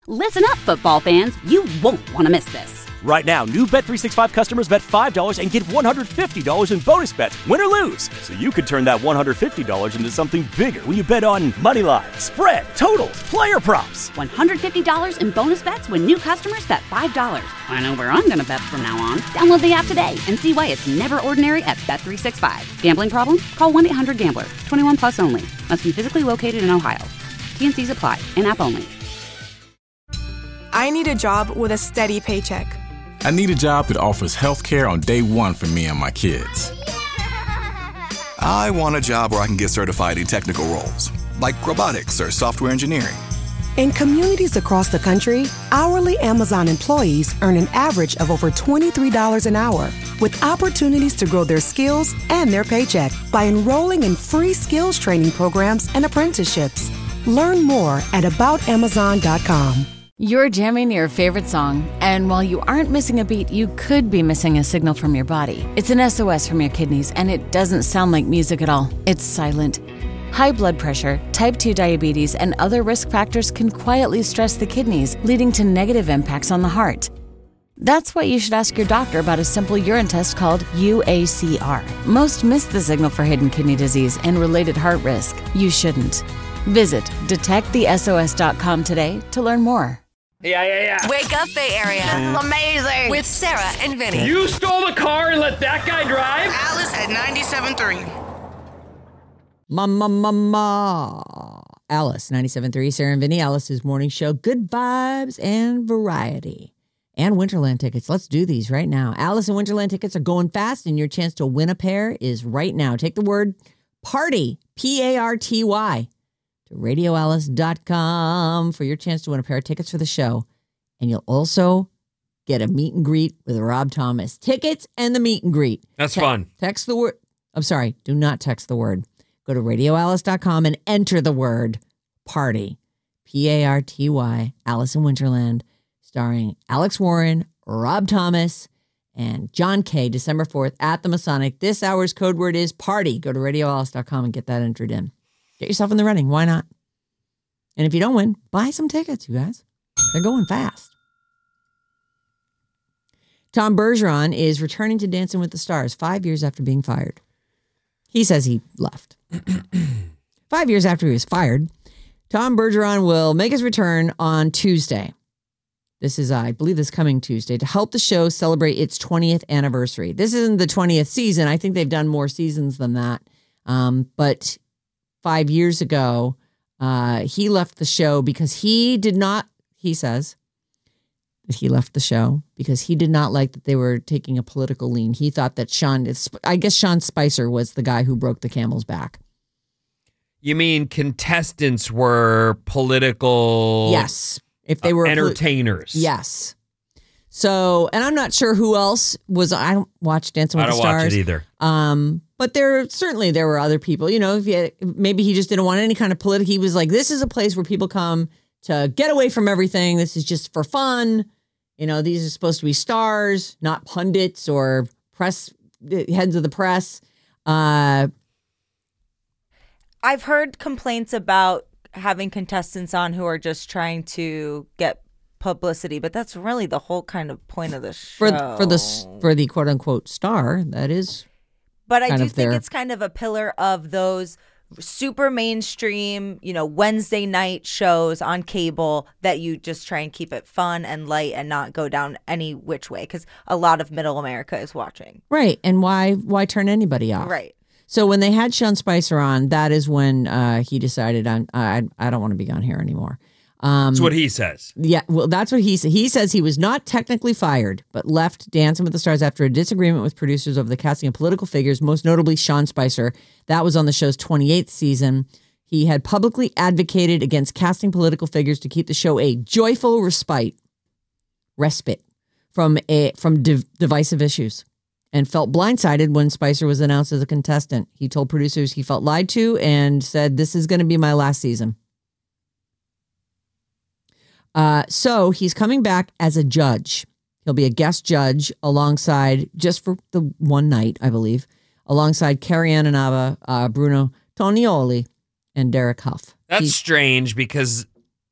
Listen up, football fans. You won't want to miss this. Right now, new Bet365 customers bet $5 and get $150 in bonus bets, win or lose. So you could turn that $150 into something bigger when you bet on moneyline, spread, totals, player props. $150 in bonus bets when new customers bet $5. I know where I'm going to bet from now on. Download the app today and see why it's never ordinary at Bet365. Gambling problem? Call 1-800-GAMBLER. 21 plus only. Must be physically located in Ohio. T&Cs apply. In-app only. I need a job with a steady paycheck. I need a job that offers health care on day one for me and my kids. I want a job where I can get certified in technical roles, like robotics or software engineering. In communities across the country, hourly Amazon employees earn an average of over $23 an hour, with opportunities to grow their skills and their paycheck by enrolling in free skills training programs and apprenticeships. Learn more at aboutamazon.com. You're jamming your favorite song, and while you aren't missing a beat, you could be missing a signal from your body. It's an SOS from your kidneys, and it doesn't sound like music at all. It's silent. High blood pressure, type 2 diabetes, and other risk factors can quietly stress the kidneys, leading to negative impacts on the heart. That's why you should ask your doctor about a simple urine test called UACR. Most miss the signal for hidden kidney disease and related heart risk. You shouldn't. Visit detectthesos.com today to learn more. Yeah. Wake up, Bay Area. This is amazing. With Sarah and Vinny. You stole the car and let that guy drive? Alice at 97.3. Alice, 97.3, Sarah and Vinny, Alice's morning show. Good vibes and variety. And Winterland tickets. Let's do these right now. Alice and Winterland tickets are going fast, and your chance to win a pair is right now. Take the word PARTY, P-A-R-T-Y. RadioAlice.com for your chance to win a pair of tickets for the show. And you'll also get a meet and greet with Rob Thomas. Tickets and the meet and greet. That's fun. Text the word. I'm sorry. Do not text the word. Go to RadioAlice.com and enter the word PARTY. P-A-R-T-Y. Alice in Winterland. Starring Alex Warren, Rob Thomas, and John Kay. December 4th at the Masonic. This hour's code word is PARTY. Go to RadioAlice.com and get that entered in. Get yourself in the running. Why not? And if you don't win, buy some tickets, you guys. They're going fast. Tom Bergeron is returning to Dancing with the Stars 5 years after being fired. He says he left. 5 years after he was fired, Tom Bergeron will make his return on Tuesday. This is, I believe, this coming Tuesday to help the show celebrate its 20th anniversary. This isn't the 20th season. I think they've done more seasons than that. But 5 years ago, he left the show because he says that he left the show because he did not like that they were taking a political lean. He thought that Sean Spicer was the guy who broke the camel's back. You mean contestants were political? Yes. If they were entertainers. Yes. So, and I'm not sure who else was. I don't watch Dancing with the Stars. I don't watch it either. But there were other people. You know, maybe he just didn't want any kind of political. He was like, this is a place where people come to get away from everything. This is just for fun. You know, these are supposed to be stars, not pundits or heads of the press. I've heard complaints about having contestants on who are just trying to get publicity, but that's really the whole kind of point of the show. For the quote unquote star, that is. But I do think it's kind of a pillar of those super mainstream, Wednesday night shows on cable that you just try and keep it fun and light and not go down any which way because a lot of middle America is watching. Right. And why turn anybody off? Right. So when they had Sean Spicer on, that is when he decided I don't want to be on here anymore. That's what he says. Yeah, well, that's what he said. He says he was not technically fired, but left Dancing with the Stars after a disagreement with producers over the casting of political figures, most notably Sean Spicer. That was on the show's 28th season. He had publicly advocated against casting political figures to keep the show a joyful respite from divisive issues, and felt blindsided when Spicer was announced as a contestant. He told producers he felt lied to and said, "This is going to be my last season." So he's coming back as a judge. He'll be a guest judge alongside, just for the one night, I believe, alongside Carrie Ann Inaba, Bruno Tonioli, and Derek Huff. That's strange because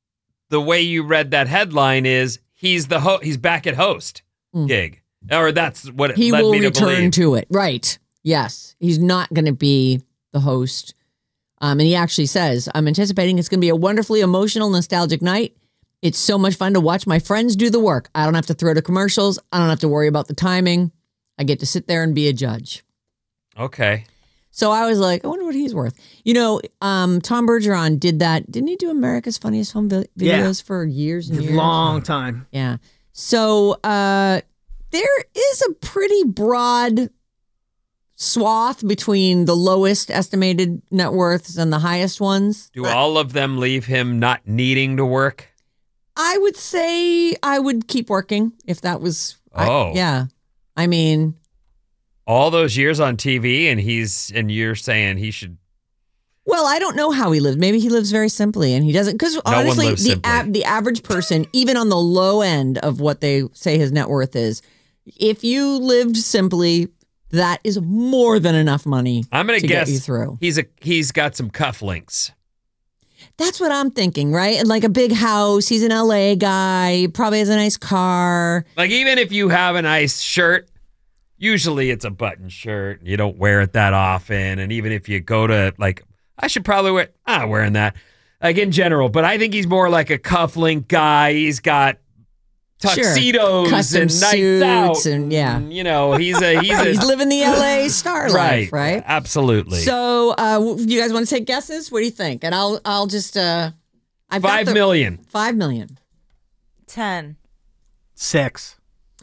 the way you read that headline is he's back at host gig. Or that's what it he led will me to return believe. to it. Right. Yes. He's not going to be the host. And he actually says, I'm anticipating it's going to be a wonderfully emotional, nostalgic night. It's so much fun to watch my friends do the work. I don't have to throw to commercials. I don't have to worry about the timing. I get to sit there and be a judge. Okay. So I was like, I wonder what he's worth. You know, Tom Bergeron did that. Didn't he do America's Funniest Home Videos for years and years? Long time. Yeah. So there is a pretty broad swath between the lowest estimated net worths and the highest ones. Do all of them leave him not needing to work? I would say I would keep working if that was. Yeah. I mean, all those years on TV, and you're saying he should. Well, I don't know how he lives. Maybe he lives very simply, and he doesn't. Because honestly, the average person, even on the low end of what they say his net worth is, if you lived simply, that is more than enough money. I'm going to guess get you through. He's got some cufflinks. That's what I'm thinking, right? And like a big house. He's an LA guy. He probably has a nice car. Like even if you have a nice shirt, usually it's a button shirt. You don't wear it that often. And even if you go to like, I should probably wear, I'm not wearing that. Like in general, but I think he's more like a cufflink guy. He's got tuxedos Custom and nights out, and you know, he's living the LA star life, right? Absolutely. So, you guys want to take guesses? What do you think? And I'll just I've got $5 million. $5 million. 10. 6.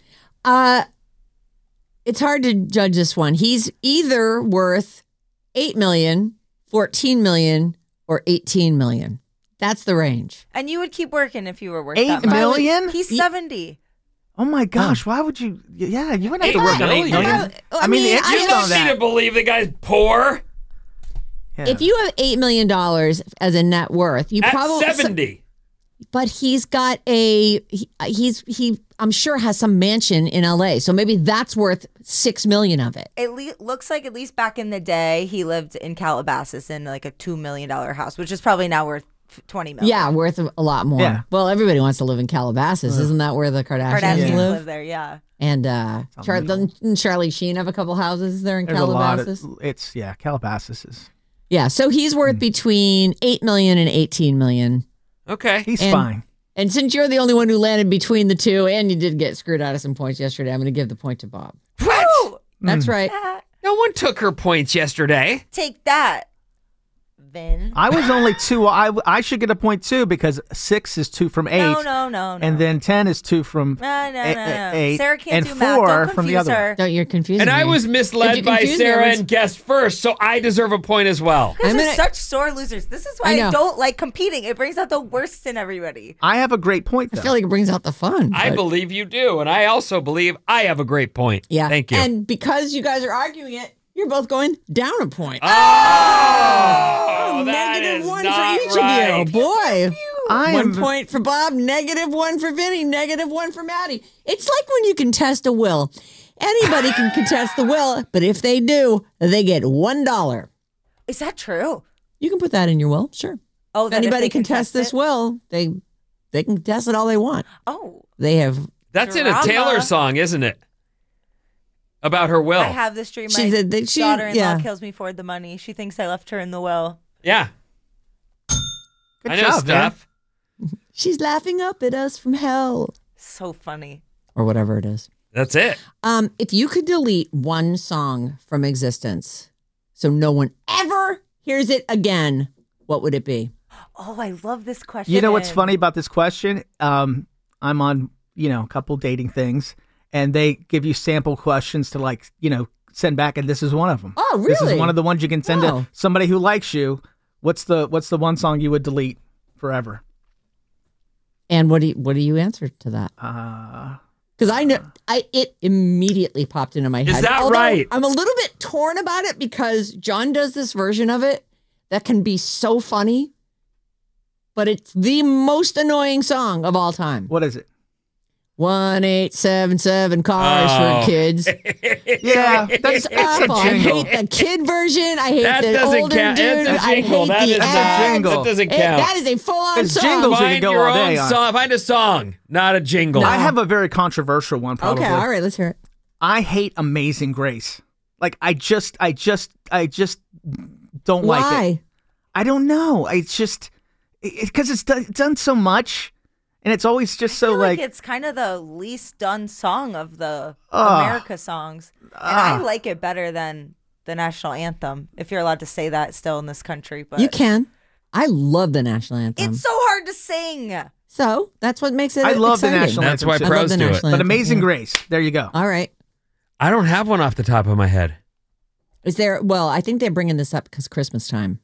It's hard to judge this one. He's either worth $8 million, $14 million, or $18 million. That's the range. And you would keep working if you were worth $8 that much. million? He's 70. Oh my gosh! Why would you? Yeah, you wouldn't have to work on $8 million. I mean, the I interest don't on need that. to believe the guy's poor. Yeah. If you have $8 million as a net worth, you At probably 70. But he's got he I'm sure has some mansion in LA, so maybe that's worth $6 million of it. It looks like at least back in the day he lived in Calabasas in like a $2 million house, which is probably now worth $20 million. Yeah, worth a lot more. Yeah. Well, everybody wants to live in Calabasas. Isn't that where the Kardashians live? there, yeah. And doesn't Charlie Sheen have a couple houses there in There's Calabasas? Calabasas is. Yeah, so he's worth between $8 million and $18 million. Okay. He's fine. And since you're the only one who landed between the two, and you did get screwed out of some points yesterday, I'm going to give the point to Bob. What? That's right. No one took her points yesterday. Take that, Vin. I was only 2. I should get a point too because 6 is 2 from 8. No. And then 10 is 2 from No. 8. Sarah can't and do 4 math. Don't from the confuse other. her. Don't you're confusing And me. I was misled by Sarah and guessed first, so I deserve a point as well. These are such sore losers. This is why I don't like competing. It brings out the worst in everybody. I have a great point though. I feel like it brings out the fun. I believe you do, and I also believe I have a great point. Yeah. Thank you. And because you guys are arguing it, you're both going down a point. Oh, that negative is 1 not for each right. of you. Boy. I 1 am point for Bob, negative 1 for Vinny, negative 1 for Maddie. It's like when you contest a will. Anybody can contest the will, but if they do, they get $1. Is that true? You can put that in your will, sure. Oh, If that if anybody they contests this it? will, they can contest it all they want. Oh. They have. That's in a Drama. Taylor song, isn't it? About her will. I have this dream. She My said that she- daughter-in-law yeah. kills me for the money. She thinks I left her in the will. Yeah. Good I know job, stuff. She's laughing up at us from hell. So funny. Or whatever it is. That's it. If you could delete one song from existence so no one ever hears it again, what would it be? Oh, I love this question. You know what's funny about this question? I'm on, a couple dating things, and they give you sample questions to send back, and this is one of them. Oh, really? This is one of the ones you can send Wow. to somebody who likes you. What's the one song you would delete forever? And what do you answer to that? Because I know it immediately popped into my head. Is that Although right? I'm a little bit torn about it because John does this version of it that can be so funny, but it's the most annoying song of all time. What is it? 1-877 cars Oh. for kids. Yeah, It's a awful. I jingle. hate the kid version. I hate That the doesn't older count. dude. It's a I jingle. hate That the is ads. not- jingle. That doesn't It- count. that is a full-on It's song. jingles. we Find could go your all day own on. song. Find a song, not a jingle. I have a very controversial one. Probably. Okay, all right, let's hear it. I hate Amazing Grace. Like I just don't like Why? it. I don't know. It's just because it's done so much, and it's always just I so feel like it's kind of the least done song of the America songs, and I like it better than the national anthem. If you're allowed to say that still in this country, but You can. I love the national anthem. it's so hard to sing. So that's what makes it I love the exciting. national That's anthem. why too. I love pros the do it. national But anthem, Amazing yeah. Grace. There you go. All right. I don't have one off the top of my head. Is there, well, I think they're bringing this up because Christmas time.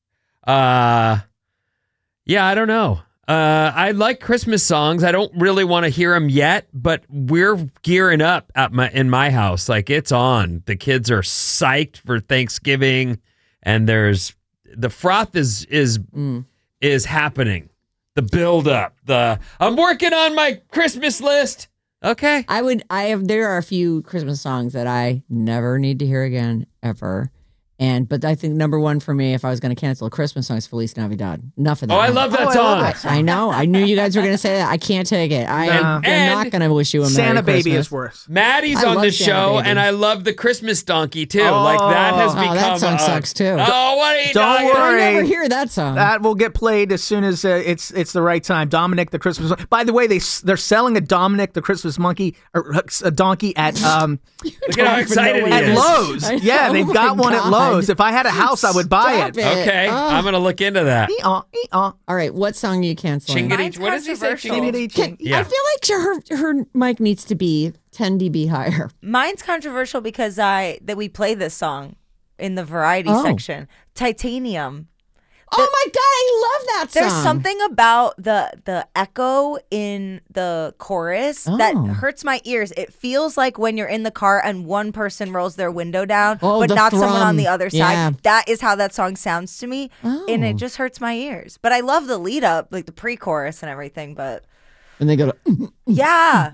Yeah, I don't know. I like Christmas songs. I don't really want to hear them yet, but we're gearing up in my house. Like it's on. The kids are psyched for Thanksgiving, and there's the froth is happening. The build up. I'm working on my Christmas list. Okay. There are a few Christmas songs that I never need to hear again, ever. But I think number one for me, if I was going to cancel a Christmas song, is Feliz Navidad. Enough of that. Oh, I love that song. I know. I knew you guys were going to say that. I can't take it. I'm not going to wish you a Merry Santa Christmas. Baby is worse. Maddie's I on love the Santa show, Baby. and I love the Christmas donkey too. Like that has become. that song sucks too. Oh, what are you Don't talking worry. I never hear that song. That will get played as soon as it's the right time. Dominic the Christmas. By the way, they're selling a Dominic the Christmas monkey or a donkey at Look at how excited he at is. Lowe's. Yeah, Oh they've my got one at God. Lowe's. If I had a house, I would buy it. Stop it. Okay, Oh. I'm gonna look into that. All right, what song are you canceling? Chingity, what does he say? Chingity? I feel like her mic needs to be 10 dB higher. Mine's controversial because that we play this song in the variety Oh. section. Titanium. Oh my God, I love that song. There's something about the echo in the chorus that Oh. hurts my ears. It feels like when you're in the car and one person rolls their window down, Oh, but the not someone thrum. on the other side. Yeah. That is how that song sounds to me, and Oh. it just hurts my ears. But I love the lead up, like the pre-chorus and everything. But And they go to, yeah,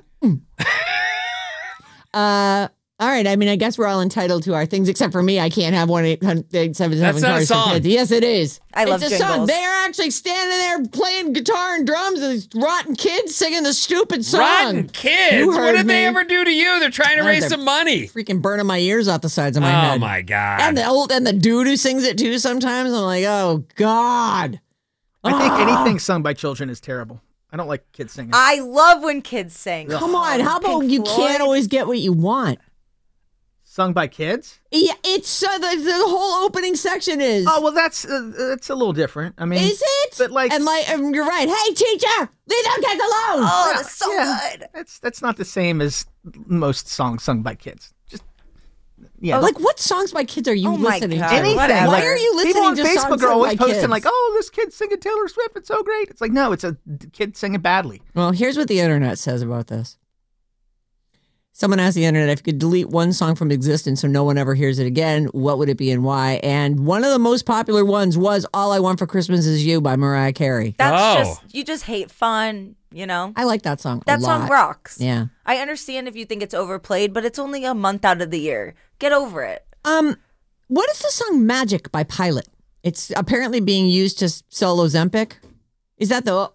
all right, I mean, I guess we're all entitled to our things, except for me. I can't have 1-877 That's not a cars for song. kids. Yes, it is. I love It's a song. jingles. They are actually standing there playing guitar and drums, and these rotten kids singing the stupid song. Rotten kids. You What heard did they me. ever do to you? They're trying to Oh, raise they're some money. Freaking burning my ears off the sides of my head. Oh my god. And the dude who sings it too sometimes, I'm like, oh God. I think anything sung by children is terrible. I don't like kids singing. I love when kids sing. Come on, how about Pink you Floyd? can't always get what you want? Sung by kids? Yeah, it's the whole opening section is. Oh well, that's a little different. I mean, Is it? But like, you're right. Hey, teacher, leave them kids alone. Oh, that's so good. That's not the same as most songs sung by kids. Just yeah, Like, what songs by kids are you Oh my listening God. to? anything. Whatever. Why Like, are you listening people on to Facebook songs are sung always by posting kids? like, "Oh, this kid's singing Taylor Swift. It's so great." It's like, no, it's a kid singing badly. Well, here's what the internet says about this. Someone asked the internet if you could delete one song from existence so no one ever hears it again, what would it be and why? And one of the most popular ones was All I Want for Christmas Is You by Mariah Carey. That's you just hate fun, you know? I like that song That a song lot. rocks. Yeah. I understand if you think it's overplayed, but it's only a month out of the year. Get over it. What is the song Magic by Pilot? It's apparently being used to sell Ozempic. Is that the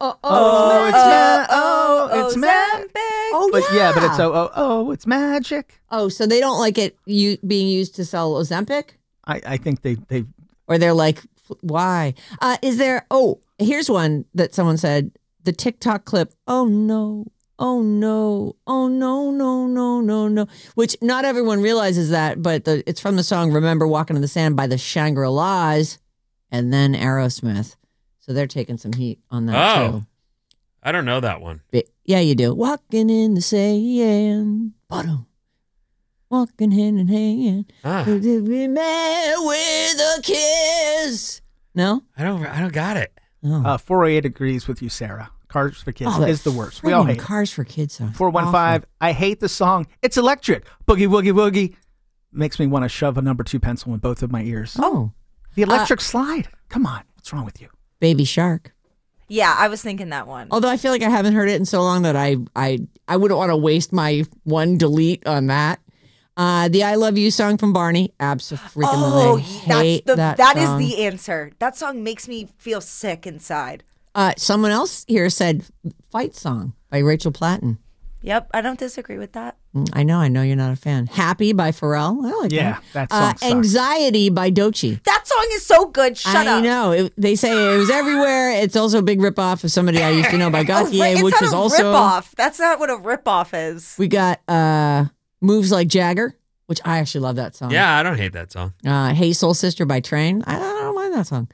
it's magic. Oh, But yeah. but it's it's magic. Oh, so they don't like it being used to sell Ozempic? I think they Or they're like, why? Is there, here's one that someone said, the TikTok clip, oh no, oh no, oh no, no, no, no, no, which not everyone realizes that, but it's from the song Remember Walking in the Sand by the Shangri-Las and then Aerosmith. So they're taking some heat on that too. I don't know that one. Yeah, you do. Walking in the sand, bottom. Walking hand in hand. We met with a kiss. No? I don't got it. 408 agrees with you, Sarah. Cars for Kids Oh, is the worst. We all hate it. Cars for Kids song. 415. I hate the song. It's electric. Boogie woogie woogie. Makes me want to shove a number 2 pencil in both of my ears. Oh. The electric slide. Come on. What's wrong with you? Baby Shark. Yeah, I was thinking that one. Although I feel like I haven't heard it in so long that I wouldn't want to waste my one delete on that. The I Love You song from Barney. Absolutely. Oh, hate that is song. the answer. That song makes me feel sick inside. Someone else here said Fight Song by Rachel Platten. Yep, I don't disagree with that. I know you're not a fan. Happy by Pharrell. I like that song sucks. Anxiety by Doechii. That song is so good. Shut up. I know. They say it was everywhere. It's also a big ripoff of somebody I used to know by Gautier, which was also ripoff. That's not what a ripoff is. We got Moves Like Jagger, which I actually love that song. Yeah, I don't hate that song. Hey Soul Sister by Train. I don't mind that song.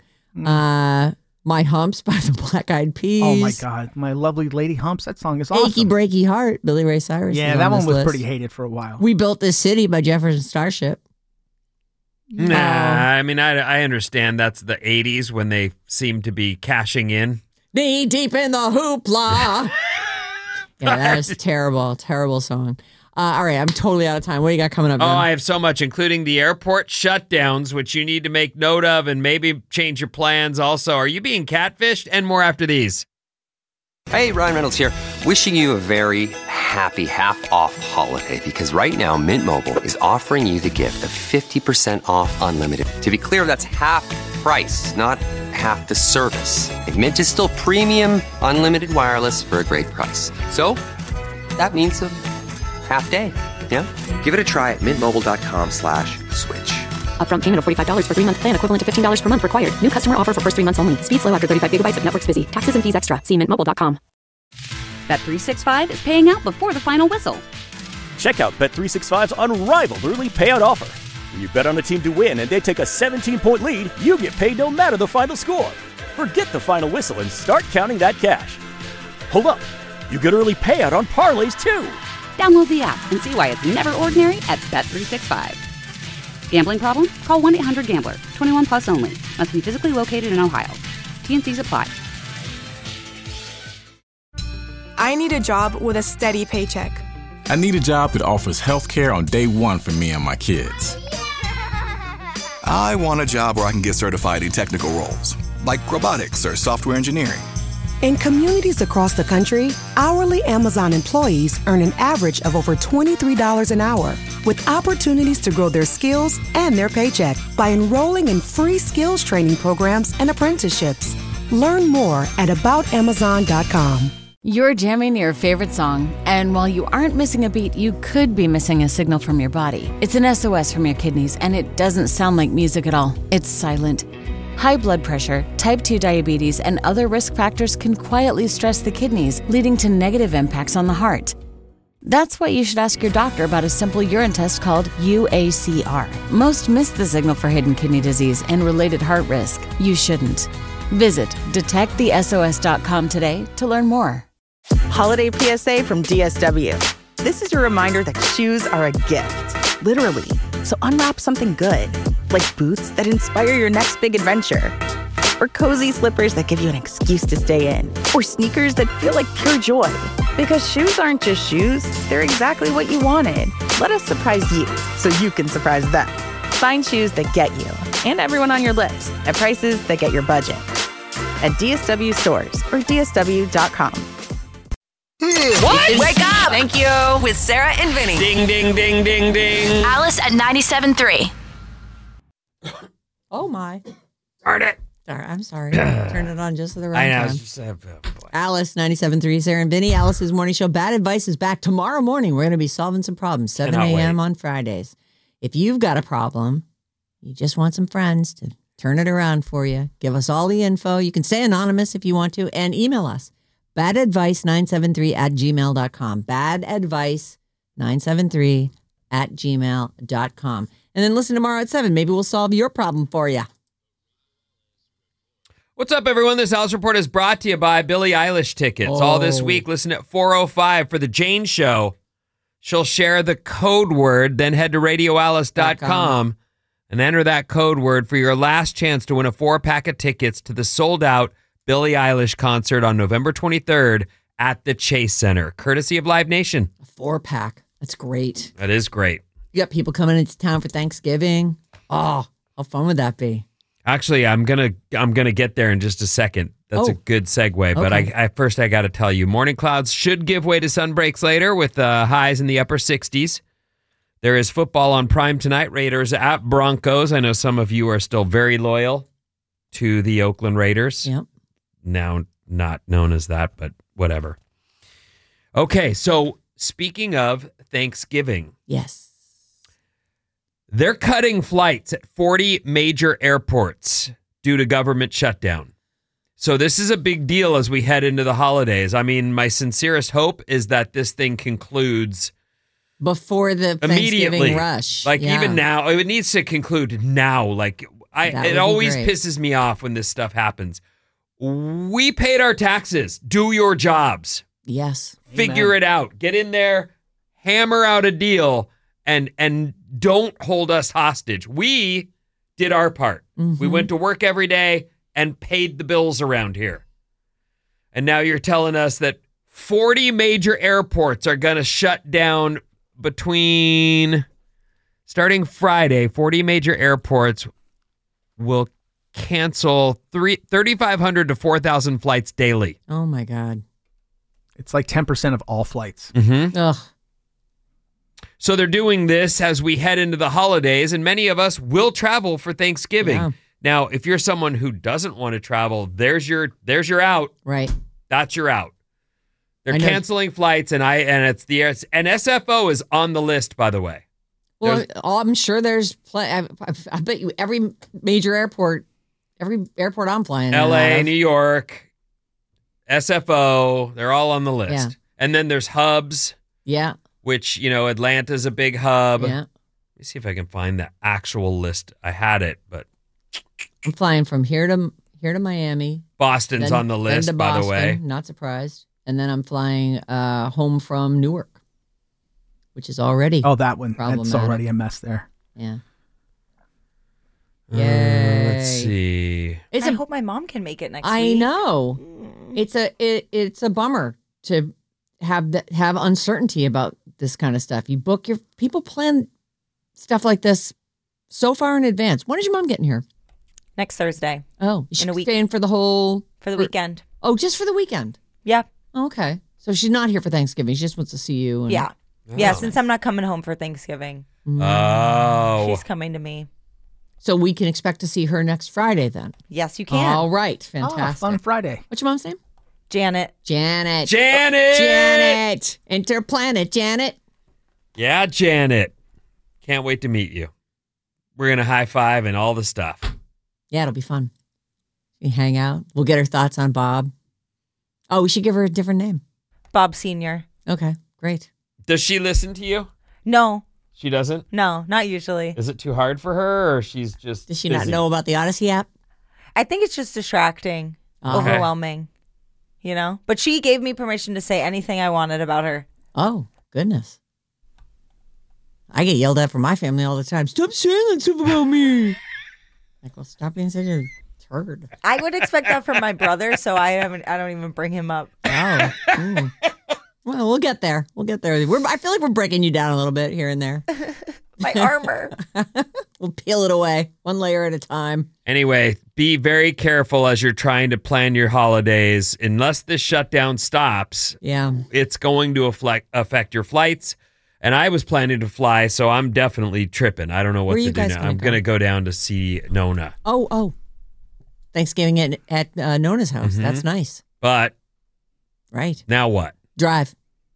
My Humps by the Black Eyed Peas. Oh my God, My Lovely Lady Humps. That song is awesome. Achy Breaky Heart, Billy Ray Cyrus. Yeah, is that on one this was list. pretty hated for a while. We Built This City by Jefferson Starship. Nah, I mean, I understand that's the 80s when they seem to be cashing in. Knee deep in the hoopla. Yeah, that is a terrible song. All right, I'm totally out of time. What do you got coming up, Ben? I have so much, including the airport shutdowns, which you need to make note of and maybe change your plans also. Are you being catfished? And more after these. Hey, Ryan Reynolds here. Wishing you a very happy half-off holiday because right now Mint Mobile is offering you the gift of 50% off unlimited. To be clear, that's half price, not half the service. And Mint is still premium unlimited wireless for a great price. So that means a half day. Yeah? Give it a try at mintmobile.com/switch. Upfront payment of $45 for 3-month plan equivalent to $15 per month required. New customer offer for first 3 months only. Speed slow after 35 gigabytes if network's busy. Taxes and fees extra. See mintmobile.com. Bet365 is paying out before the final whistle. Check out Bet365's unrivaled early payout offer. When you bet on a team to win and they take a 17-point lead, you get paid no matter the final score. Forget the final whistle and start counting that cash. Hold up. You get early payout on parlays too. Download the app and see why it's never ordinary at Bet365. Gambling problem? Call 1-800-GAMBLER. 21 plus only. Must be physically located in Ohio. T&Cs apply. I need a job with a steady paycheck. I need a job that offers health care on day one for me and my kids. I want a job where I can get certified in technical roles, like robotics or software engineering. In communities across the country, hourly Amazon employees earn an average of over $23 an hour, with opportunities to grow their skills and their paycheck by enrolling in free skills training programs and apprenticeships. Learn more at aboutamazon.com. You're jamming your favorite song, and while you aren't missing a beat, you could be missing a signal from your body. It's an SOS from your kidneys, and it doesn't sound like music at all. It's silent. High blood pressure, type 2 diabetes, and other risk factors can quietly stress the kidneys, leading to negative impacts on the heart. That's why you should ask your doctor about a simple urine test called UACR. Most miss the signal for hidden kidney disease and related heart risk. You shouldn't. Visit detectthesos.com today to learn more. Holiday PSA from DSW. This is your reminder that shoes are a gift, literally. So unwrap something good, like boots that inspire your next big adventure, or cozy slippers that give you an excuse to stay in, or sneakers that feel like pure joy. Because shoes aren't just shoes, they're exactly what you wanted. Let us surprise you so you can surprise them. Find shoes that get you and everyone on your list at prices that get your budget. At DSW stores or DSW.com. What? Wake up! Thank you. With Sarah and Vinny. Ding, ding, ding, ding, ding. Alice at 97.3. Oh, my. Darn it. I'm sorry. Turn it on just at the right I know. time. Just, Alice, 97.3, Sarah and Vinny. Alice's Morning Show. Bad Advice is back tomorrow morning. We're going to be solving some problems, 7 a.m. on Fridays. If you've got a problem, you just want some friends to turn it around for you, give us all the info. You can stay anonymous if you want to, and email us. badadvice973@gmail.com. badadvice973@gmail.com. And then listen tomorrow at 7. Maybe we'll solve your problem for you. What's up, everyone? This Alice Report is brought to you by Billie Eilish tickets. All this week, listen at 4:05 for the Jane Show. She'll share the code word, then head to radioalice.com and enter that code word for your last chance to win a 4-pack of tickets to the sold-out Billie Eilish concert on November 23rd at the Chase Center, courtesy of Live Nation. A 4-pack. That's great. That is great. You got people coming into town for Thanksgiving. Oh, how fun would that be? Actually, I'm gonna get there in just a second. That's a good segue. But I first got to tell you, morning clouds should give way to sun breaks later with highs in the upper 60s. There is football on Prime tonight. Raiders at Broncos. I know some of you are still very loyal to the Oakland Raiders. Yep. Now not known as that, but whatever. Okay, so speaking of Thanksgiving. Yes. They're cutting flights at 40 major airports due to government shutdown. So this is a big deal as we head into the holidays. I mean, my sincerest hope is that this thing concludes before the Thanksgiving rush. Like even now, it needs to conclude now. Like it always pisses me off when this stuff happens. We paid our taxes. Do your jobs. Yes. Figure it out. Get in there, hammer out a deal, and don't hold us hostage. We did our part. Mm-hmm. We went to work every day and paid the bills around here. And now you're telling us that 40 major airports are going to shut down starting Friday. 40 major airports will cancel 3,500 to 4,000 flights daily. Oh, my God. It's like 10% of all flights. Mm-hmm. Ugh. So they're doing this as we head into the holidays, and many of us will travel for Thanksgiving. Yeah. Now, if you're someone who doesn't want to travel, there's your out. Right. That's your out. They're canceling flights, and SFO is on the list, by the way. Well, I'm sure there's I bet you every major airport I'm flying LA, New York, SFO, they're all on the list. Yeah. And then there's hubs. Yeah. Which, Atlanta's a big hub. Yeah. Let me see if I can find the actual list. I had it, but I'm flying from here to Miami. Boston's on the list, by the way. Not surprised. And then I'm flying home from Newark, which is already that one. That's already a mess there. Yeah. Let's see. I hope my mom can make it next week. I know. It's a bummer to have uncertainty about this kind of stuff. People plan stuff like this so far in advance. When is your mom getting here? Next Thursday. Oh, she's in a week. Staying for the weekend. Oh, just for the weekend. Yeah. Okay. So she's not here for Thanksgiving. She just wants to see you. Yeah. Yeah, since I'm not coming home for Thanksgiving. Oh. She's coming to me. So we can expect to see her next Friday then. Yes, you can. All right. Fantastic. Fun Friday. What's your mom's name? Janet. Janet. Interplanet Janet. Yeah, Janet. Can't wait to meet you. We're going to high five and all the stuff. Yeah, it'll be fun. We hang out. We'll get her thoughts on Bob. Oh, we should give her a different name. Bob Sr. Okay, great. Does she listen to you? No. She doesn't? No, not usually. Is it too hard for her, or she's just Does she busy? not know about the Odyssey app? I think it's just distracting, overwhelming, But she gave me permission to say anything I wanted about her. Oh, goodness. I get yelled at from my family all the time. Stop saying that stuff about me. Well, stop being such a turd. I would expect that from my brother, so I don't even bring him up. Oh. Well, we'll get there. I feel like we're breaking you down a little bit here and there. My armor. We'll peel it away one layer at a time. Anyway, be very careful as you're trying to plan your holidays. Unless this shutdown stops, it's going to affect your flights. And I was planning to fly, so I'm definitely tripping. I don't know what to do now. I'm going to go down to see Nona. Oh. Thanksgiving at Nona's house. Mm-hmm. That's nice. But right. Now what? Drive.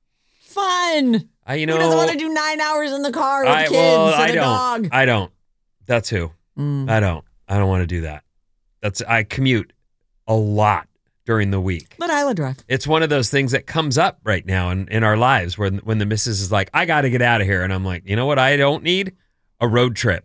Fun. Who doesn't want to do 9 hours in the car with kids and a dog? I don't. That's who. I don't want to do that. I commute a lot during the week. But Isla drive. It's one of those things that comes up right now in our lives when the missus is like, I got to get out of here. And I'm like, you know what I don't need? A road trip.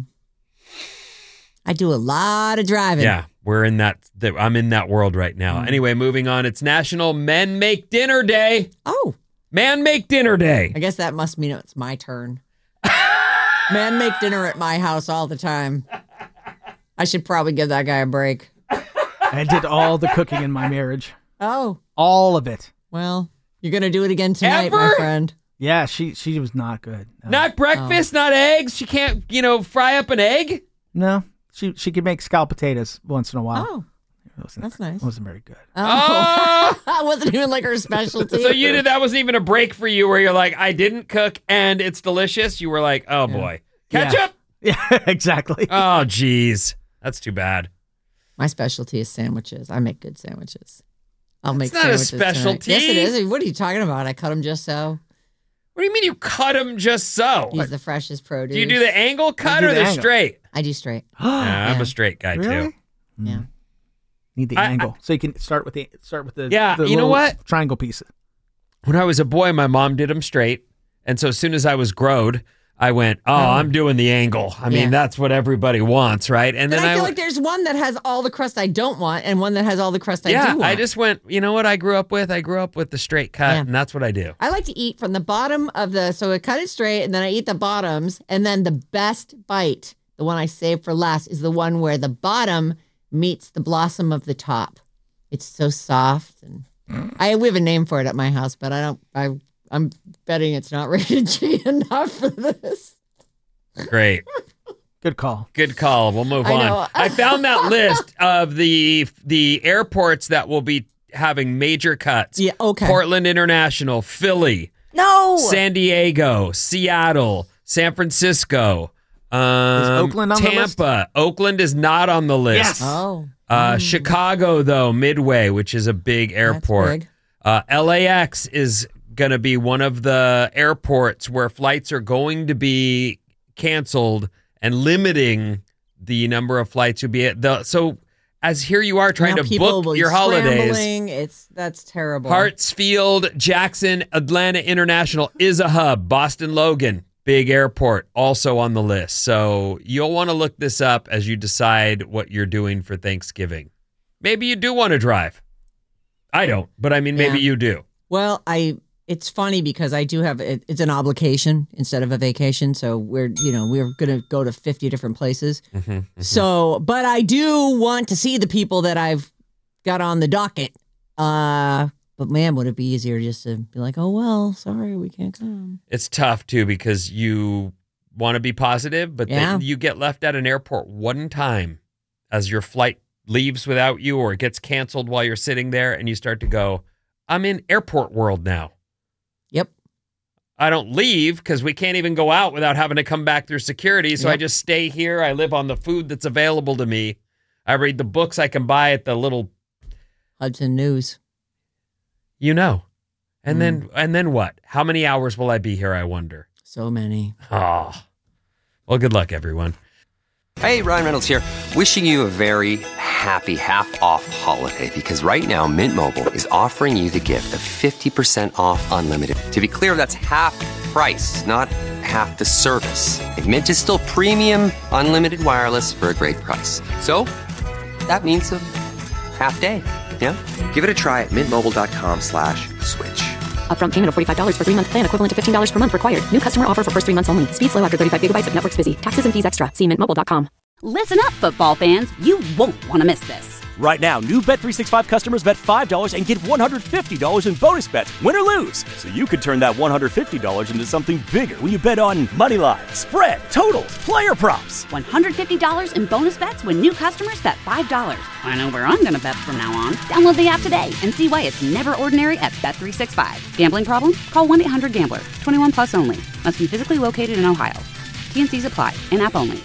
I do a lot of driving. Yeah, I'm in that world right now. Anyway, moving on. It's National Men Make Dinner Day. Oh. Man Make Dinner Day. I guess that must mean it's my turn. Man make dinner at my house all the time. I should probably give that guy a break. I did all the cooking in my marriage. Oh. All of it. Well, you're going to do it again tonight, my friend. Yeah, she was not good. No. Not breakfast, not eggs. She can't, fry up an egg? No. She could make scalloped potatoes once in a while. Oh. That's nice. It wasn't very good. Oh, that wasn't even like her specialty. So that wasn't even a break for you where you're like, I didn't cook and it's delicious. You were like, oh boy, ketchup. Yeah, exactly. Oh, geez, that's too bad. My specialty is sandwiches. I make good sandwiches. I'll make It's not a sandwiches specialty. tonight. Yes, it is. What are you talking about? I cut them just so. What do you mean you cut them just so? Use the freshest produce. Do you do the angle cut or the straight? I do straight. I'm a straight guy Really? too. Yeah. Need the angle so you can start with the Yeah, the you know little what? triangle pieces. When I was a boy, my mom did them straight, and so as soon as I was growed, I went, I'm doing the angle. I mean, that's what everybody wants, right? And then I feel like there's one that has all the crust I don't want, and one that has all the crust I do want. I just went. You know what? I grew up with the straight cut, and that's what I do. I like to eat from the bottom of so I cut it straight, and then I eat the bottoms, and then the best bite, the one I save for last, is the one where the bottom meets the blossom of the top. It's so soft, and we have a name for it at my house, but I'm betting it's not rated G enough for this. Great. Good call. Good call. We'll move I on. know. I found that list of the airports that will be having major cuts. Yeah, okay. Portland International, Philly, San Diego, Seattle, San Francisco, Is Oakland on the list? Tampa. Oakland is not on the list. Yes. Oh. Chicago, though, Midway, which is a big airport. LAX is going to be one of the airports where flights are going to be canceled and limiting the number of flights you'll be at. So as here you are trying Now to people book will be your holidays. scrambling. That's terrible. Hartsfield, Jackson, Atlanta International is a hub. Boston Logan, big airport, also on the list. So you'll want to look this up as you decide what you're doing for Thanksgiving. Maybe you do want to drive. I don't, but I mean, maybe you do. Well, it's funny because I do have it's an obligation instead of a vacation. So we're going to go to 50 different places. So, but I do want to see the people that I've got on the docket. But man, would it be easier just to be like, oh, well, sorry, we can't come. It's tough too because you want to be positive, but then you get left at an airport one time as your flight leaves without you or it gets canceled while you're sitting there and you start to go, I'm in airport world now. Yep. I don't leave because we can't even go out without having to come back through security. So I just stay here. I live on the food that's available to me. I read the books I can buy at the little Hudson News. And then what? How many hours will I be here, I wonder? So many. Oh. Well, good luck, everyone. Hey, Ryan Reynolds here. Wishing you a very happy half-off holiday because right now Mint Mobile is offering you the gift of 50% off unlimited. To be clear, that's half price, not half the service. And Mint is still premium unlimited wireless for a great price. So that means a half day. Yeah? Give it a try at mintmobile.com/switch. Upfront payment of $45 for 3-month plan, equivalent to $15 per month required. New customer offer for first 3 months only. Speed slow after 35 gigabytes if network's busy. Taxes and fees extra. See mintmobile.com. Listen up, football fans. You won't want to miss this. Right now, new Bet365 customers bet $5 and get $150 in bonus bets, win or lose. So you could turn that $150 into something bigger when you bet on moneyline, spread, totals, player props. $150 in bonus bets when new customers bet $5. I know where I'm going to bet from now on. Download the app today and see why it's never ordinary at Bet365. Gambling problem? Call 1-800-GAMBLER. 21 plus only. Must be physically located in Ohio. T&Cs apply. In-app only.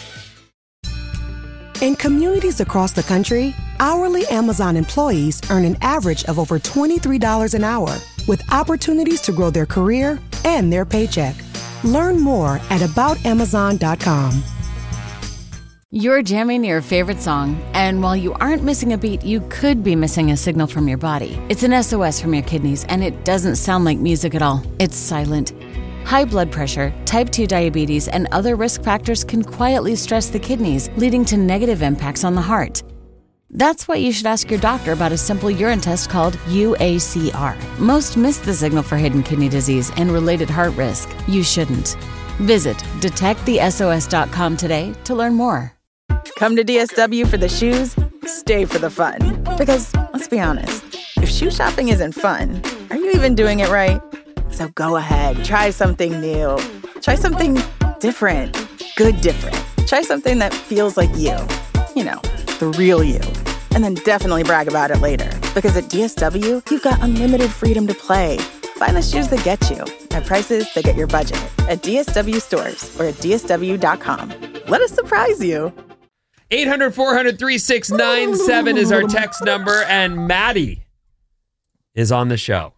In communities across the country, hourly Amazon employees earn an average of over $23 an hour, with opportunities to grow their career and their paycheck. Learn more at aboutamazon.com. You're jamming your favorite song, and while you aren't missing a beat, you could be missing a signal from your body. It's an SOS from your kidneys, and it doesn't sound like music at all. It's silent. High blood pressure, type 2 diabetes, and other risk factors can quietly stress the kidneys, leading to negative impacts on the heart. That's why you should ask your doctor about a simple urine test called UACR. Most miss the signal for hidden kidney disease and related heart risk. You shouldn't. Visit detectthesos.com today to learn more. Come to DSW for the shoes, stay for the fun. Because, let's be honest, if shoe shopping isn't fun, are you even doing it right? So go ahead, try something new. Try something different. Good different. Try something that feels like you. You know, the real you. and then definitely brag about it later. Because at DSW, you've got unlimited freedom to play. Find the shoes that get you at prices that get your budget at DSW stores or at DSW.com. Let us surprise you. 800-400-3697 is our text number, and Maddie is on the show.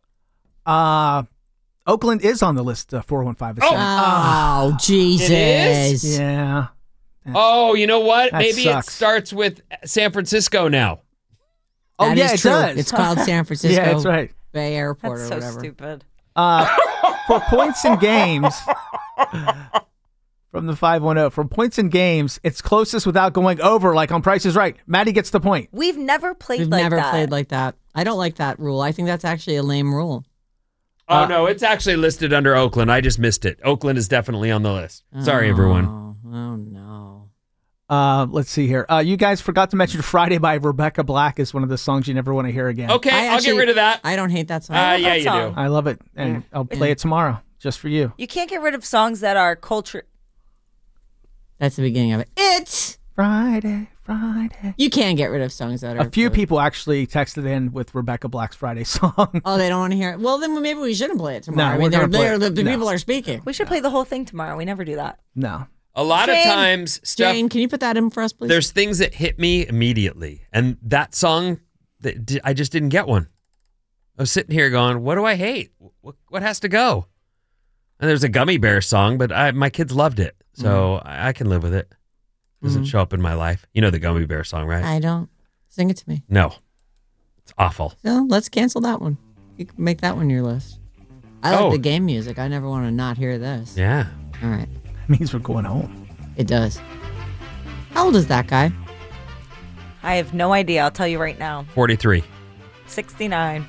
Oakland is on the list, 415. Oh, Jesus. It is? Yeah. Oh, you know what? That Maybe sucks. it starts with San Francisco now. Oh, That yeah, is it true. does. It's called San Francisco Yeah, that's right. Bay Airport That's or so whatever. stupid. For points and games, from the 510, for points and games, it's closest without going over, like on Price is Right. Maddie gets the point. We've never played We've like never that. played like that. I don't like that rule. I think that's actually a lame rule. Oh, no, it's actually listed under Oakland. I just missed it. Oakland is definitely on the list. Sorry, everyone. Oh, no. Let's see here. You guys forgot to mention Friday by Rebecca Black is one of the songs you never want to hear again. Okay, I'll get rid of that. I don't hate that song. Yeah, you do. I love it, and I'll play it tomorrow just for you. You can't get rid of songs that are culture. That's the beginning of it. It's Friday. You can get rid of songs that are. A few people actually texted in with Rebecca Black's Friday song. Oh, they don't want to hear it. Well, then maybe we shouldn't play it tomorrow. No, I mean, we're gonna play it. the No. people are speaking. We should play the whole thing tomorrow. We never do that. No. A lot of times, stuff. Jane, can you put that in for us, please? There's things that hit me immediately, and that song, I just didn't get one. I was sitting here going, "What do I hate? What has to go?" And there's a Gummy Bear song, but my kids loved it, so I can live with it. Doesn't show up in my life. You know the Gummy Bear song, right? I don't. Sing it to me. No, it's awful. So let's cancel that one. You can make that one your list. I like Oh. the game music. I never want to not hear this. Yeah. All right. That means we're going home. It does. How old is that guy? I have no idea. I'll tell you right now. 43. 69.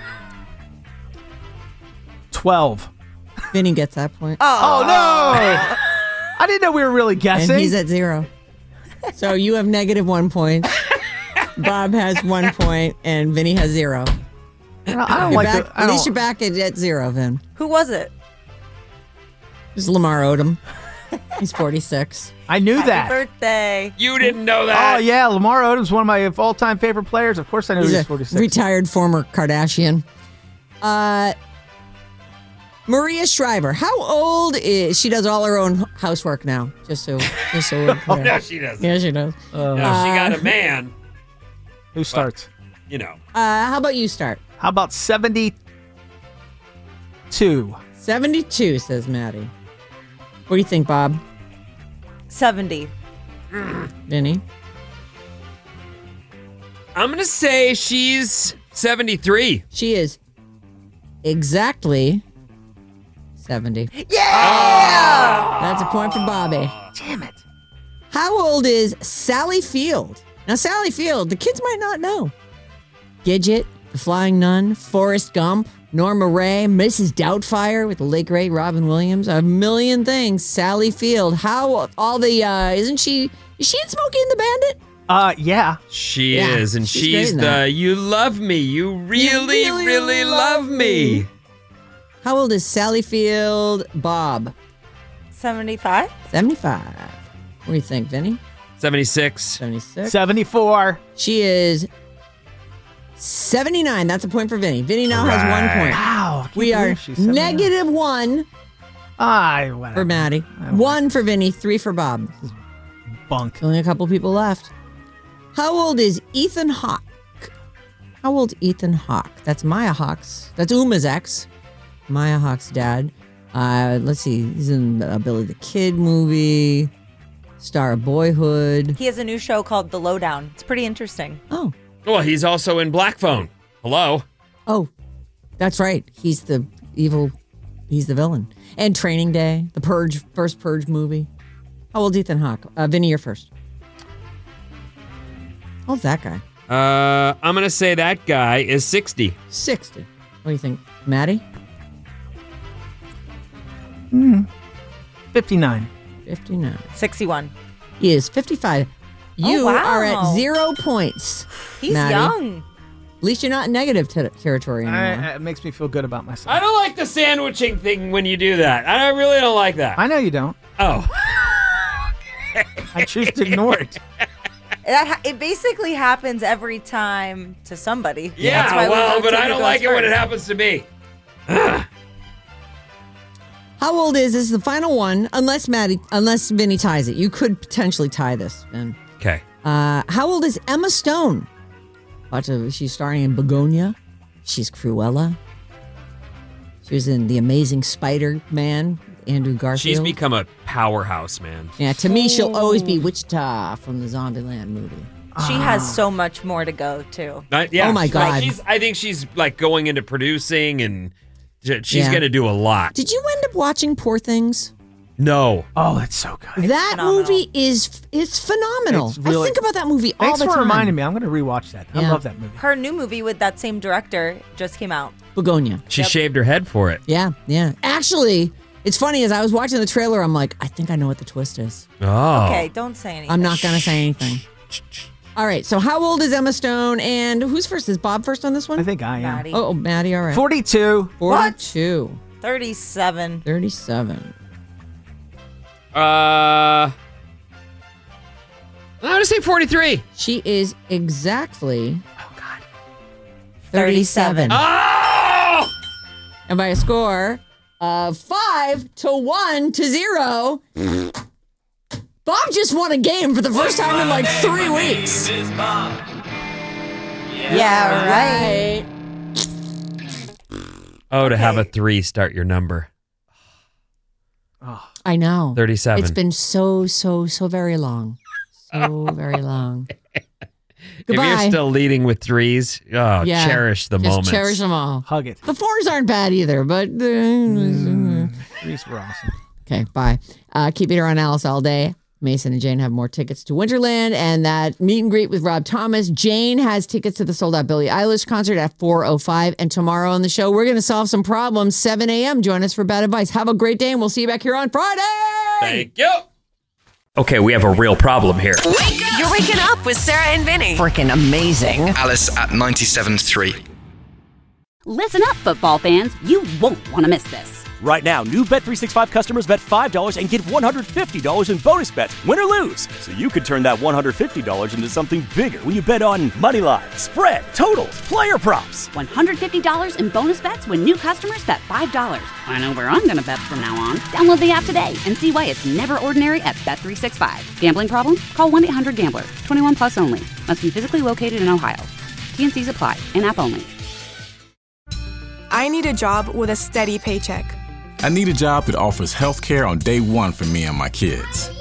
12. Vinny gets that point. Oh, no! I didn't know we were really guessing. And he's at 0. So you have -1 point. Bob has 1 point, and Vinny has 0. I don't You're like back, the- At least you're back at 0, Vin. Who was it? It's Lamar Odom. He's 46. I knew Happy that. birthday. You didn't know that. Oh, yeah. Lamar Odom's one of my all-time favorite players. Of course I knew he He's was a 46. retired former Kardashian. Maria Shriver. How old is she? Does all her own housework now. Just so we're clear. No, she doesn't. Yeah, she does. No, she got a man. Who starts? You know. How about you start? How about 72? 72, says Maddie. What do you think, Bob? 70. Vinny? I'm going to say she's 73. She is exactly 70. Yeah! That's a point for Bobby. Damn it. How old is Sally Field? Now, Sally Field, the kids might not know. Gidget, The Flying Nun, Forrest Gump, Norma Ray, Mrs. Doubtfire with the late great Robin Williams, a million things. Sally Field. How all the is she in Smokey and the Bandit? Yeah. She Yeah, is, and she's great she's in the that. you love me. You really, really love me. How old is Sally Field? Bob. 75? 75. What do you think, Vinny? 76. 76. 74. She is 79. That's a point for Vinny. Vinny now has 1 point. Wow. I can't We are believe she's 79. -1 whatever. for Maddie. 1 for Vinny, 3 for Bob. Bunk. Only a couple people left. How old is Ethan Hawke? How old Ethan Hawke? That's Maya Hawke's. That's Uma's ex. Maya Hawke's dad. Let's see. He's in a Billy the Kid movie. Star of Boyhood. He has a new show called The Lowdown. It's pretty interesting. Oh. Well, he's also in Black Phone. Hello. Oh, that's right. He's the evil. He's the villain. And Training Day, the Purge, first Purge movie. How old Ethan Hawke? Vinny, you're first. How old's that guy? I'm going to say that guy is 60. 60. What do you think, Maddie? 59. 59. 61. He is 55. You wow. are at 0 points. He's Maddie. young. At least you're not in negative territory anymore. It makes me feel good about myself. I don't like the sandwiching thing when you do that. I really don't like that. I know you don't. Oh. I choose to ignore it. It basically happens every time to somebody. Yeah, That's why we well, vote but to I who don't goes like it when it first. happens to me. How old is the final one? Unless Vinny ties it. You could potentially tie this, Ben. Okay. How old is Emma Stone? She's starring in Begonia. She's Cruella. She was in The Amazing Spider-Man, Andrew Garfield. She's become a powerhouse, man. Yeah, to me, she'll always be Wichita from the Zombieland movie. She has so much more to go, too. Oh, my God. I think she's like going into producing and she's Yeah. going to do a lot. Did you end up watching Poor Things? No. Oh, it's so good. That movie is phenomenal. It's really- I think about that movie all Thanks the time. for reminding me. I'm going to rewatch that. I Yeah. love that movie. Her new movie with that same director just came out. Begonia. She shaved her head for it. Yeah, yeah. Actually, it's funny, as I was watching the trailer, I'm like, I think I know what the twist is. Oh. Okay, don't say anything. I'm not going to say anything. All right, so how old is Emma Stone? And who's first? Is Bob first on this one? I think I am. Maddie. Oh, Maddie, all right. 42. 42. 37. 37. I'm going to say 43. She is exactly... Oh, God. 37. Oh! And by a score of 5-1-0, Bob just won a game for the first time in like 3 weeks. Yeah, right. Oh, to have a 3 start your number. I know. 37. It's been so very long. So very long. Goodbye. If you're still leading with 3s, Yeah. cherish the Just moments. cherish them all. Hug it. The 4s aren't bad either, but... These were awesome. Okay, bye. Keep it here on Alice all day. Mason and Jane have more tickets to Winterland and that meet and greet with Rob Thomas. Jane has tickets to the sold-out Billie Eilish concert at 4:05. And tomorrow on the show, we're going to solve some problems, 7 a.m. Join us for Bad Advice. Have a great day, and we'll see you back here on Friday. Thank you. Okay, we have a real problem here. You're waking up with Sarah and Vinny. Freaking amazing. Alice at 97.3. Listen up, football fans. You won't want to miss this. Right now, new Bet365 customers bet $5 and get $150 in bonus bets, win or lose. So you could turn that $150 into something bigger when you bet on Moneyline, spread, totals, player props. $150 in bonus bets when new customers bet $5. I know where I'm going to bet from now on. Download the app today and see why it's never ordinary at Bet365. Gambling problem? Call 1-800-GAMBLER. 21 plus only. Must be physically located in Ohio. T&Cs apply. In-app only. I need a job with a steady paycheck. I need a job that offers health care on day one for me and my kids.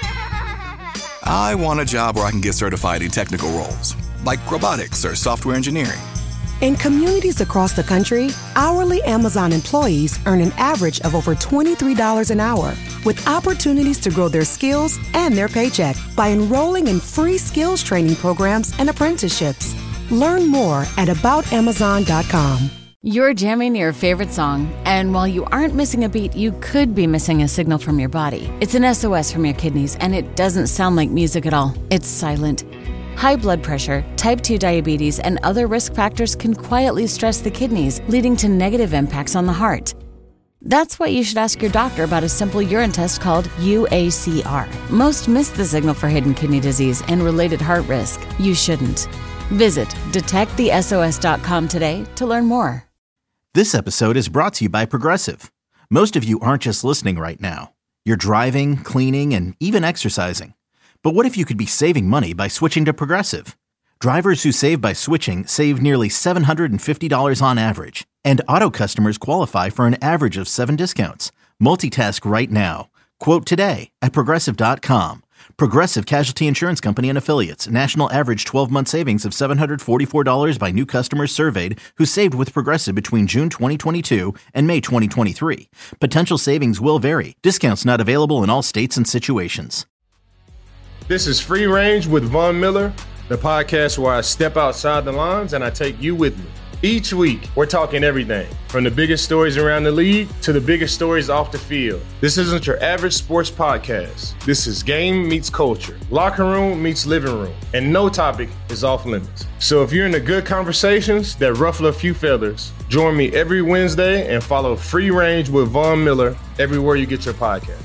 I want a job where I can get certified in technical roles, like robotics or software engineering. In communities across the country, hourly Amazon employees earn an average of over $23 an hour, with opportunities to grow their skills and their paycheck by enrolling in free skills training programs and apprenticeships. Learn more at aboutamazon.com. You're jamming your favorite song, and while you aren't missing a beat, you could be missing a signal from your body. It's an SOS from your kidneys, and it doesn't sound like music at all. It's silent. High blood pressure, type 2 diabetes, and other risk factors can quietly stress the kidneys, leading to negative impacts on the heart. That's why you should ask your doctor about a simple urine test called UACR. Most miss the signal for hidden kidney disease and related heart risk. You shouldn't. Visit detectthesos.com today to learn more. This episode is brought to you by Progressive. Most of you aren't just listening right now. You're driving, cleaning, and even exercising. But what if you could be saving money by switching to Progressive? Drivers who save by switching save nearly $750 on average. And auto customers qualify for an average of 7 discounts. Multitask right now. Quote today at Progressive.com. Progressive Casualty Insurance Company and Affiliates. National average 12-month savings of $744 by new customers surveyed who saved with Progressive between June 2022 and May 2023. Potential savings will vary. Discounts not available in all states and situations. This is Free Range with Von Miller, the podcast where I step outside the lines and I take you with me. Each week, we're talking everything from the biggest stories around the league to the biggest stories off the field. This isn't your average sports podcast. This is game meets culture, locker room meets living room, and no topic is off limits. So if you're into good conversations that ruffle a few feathers, join me every Wednesday and follow Free Range with Von Miller everywhere you get your podcast.